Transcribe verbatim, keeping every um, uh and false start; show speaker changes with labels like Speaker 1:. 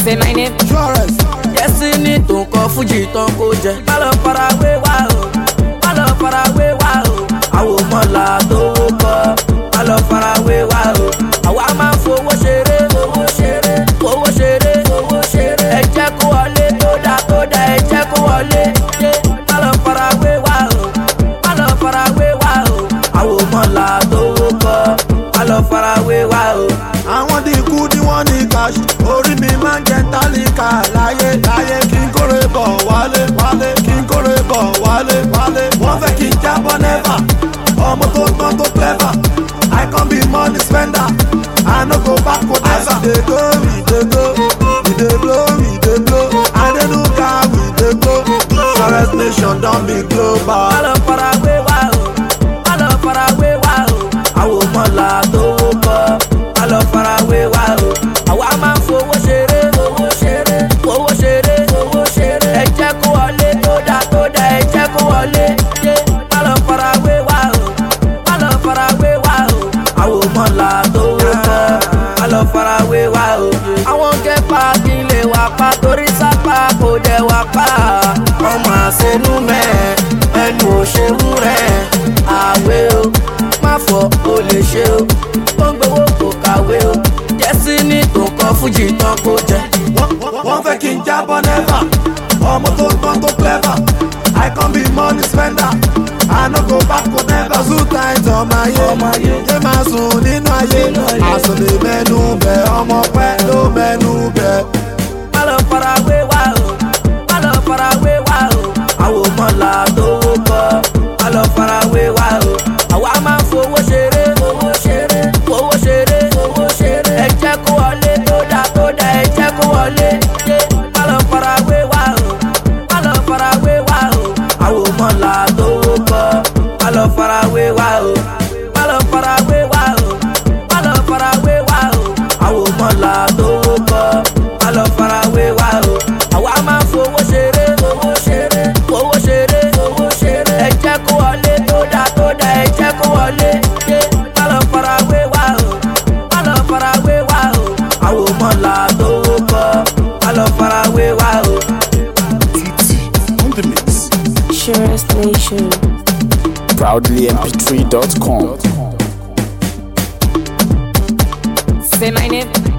Speaker 1: Say my name.
Speaker 2: Surest.
Speaker 3: Destiny tó ń kọ fújì tán kó jẹ. Má lọ farawé wá o, má lọ farawé wá o. Àwọn ọmọlà tó kọ, má lọ farawé wá o. Àwa máa ń fowó ṣeré, fowó ṣeré, fowó ṣeré, fowó ṣeré. Ẹ jẹ́ kó wọlé tó dá tó dá, ẹ jẹ́ kó wọlé. Má lọ farawé wá o, má lọ farawé wá o. Àwọn ọmọlà tó kọ, má lọ farawé wá o.
Speaker 2: Àwọn dínkù ni wọ́n ní cash. Orí mi máa ń jẹ tálíkà láyé láyé. Kí n kórè bọ̀ wálé wálé. Kí n kórè bọ̀ wálé wálé. Wọ́n fẹ́ kí n jábọ́ never. Ọmọ tó gbọ́n tó clever. I can be money spender. I no go back for never. We dey go, we dey go. We dey blow, we dey blow. Adenuga, we dey go. Surest nation don be global.
Speaker 3: Má lọ farawé wá o, má lọ farawé wá o. Àwọn ọmọlà tó kọ, má lọ farawé wá o. Àwa máa ń fowó ṣeré, fowó ṣeré, fowó ṣeré, fowó ṣeré. Ẹ jẹ́ kó wọlé tó dá tó dá, ẹ jẹ́ kó wọlé. Má lọ farawé wá o, má lọ farawé wá o. Àwọn ọmọlà tó kọ, má lọ farawé wá o. Àwọn kẹfà kí n lè wá pa torí sápá kò dẹ̀ wá pa. Ọmọ àṣẹnú mẹ́ ẹnu òṣèlú rẹ̀ àwẹ̀ o. Má fọ o lè ṣe o, ó ń gbowó kò kàwé o. Destiny tó ń kọ fújì tán kó jẹ.
Speaker 2: Wọ́n fẹ́ kí n jábọ́ never. Ọmọ tó gbọ́n tó clever. I can be money spender. I no go back for never. Zoo times ọmọ ayé. Yé máa sùn nínú ayé. Àsùn lè mẹ́nu bẹ̀. Ọmọ pẹ́ ló mẹ́nu bẹ̀.
Speaker 3: Má lọ farawé wá o, má lọ farawé wá o. Àwọn ọmọlà tó kọ, má lọ farawé wá o. Àwa máa ń fowó ṣeré, fowó ṣeré, fowó ṣeré, fowó ṣeré. Ẹ jẹ́ kó wọlé tó dá tó dá, ẹ jẹ́ kó wọlé. Má lọ farawé wá o, má lọ farawé wá o. Àwọn ọmọlà tó kọ, má lọ farawé wá o. Má lọ farawé wá o, má lọ farawé wá o. Àwọn ọmọlà tó kọ, má lọ farawé wá o. Àwa máa ń fowó ṣeré, fowó ṣeré, fowó ṣeré, fowó ṣeré. Ẹ jẹ́ kó wọlé tó dá tó dá, ẹ jẹ́ kó wọlé. Má lọ farawé wá o, má lọ farawé wá o. Àwọn ọmọlà tó kọ, má lọ farawé wá o.
Speaker 2: On the mix.
Speaker 1: Surest Nation.
Speaker 4: proudly m p three dot com.
Speaker 1: Say my name.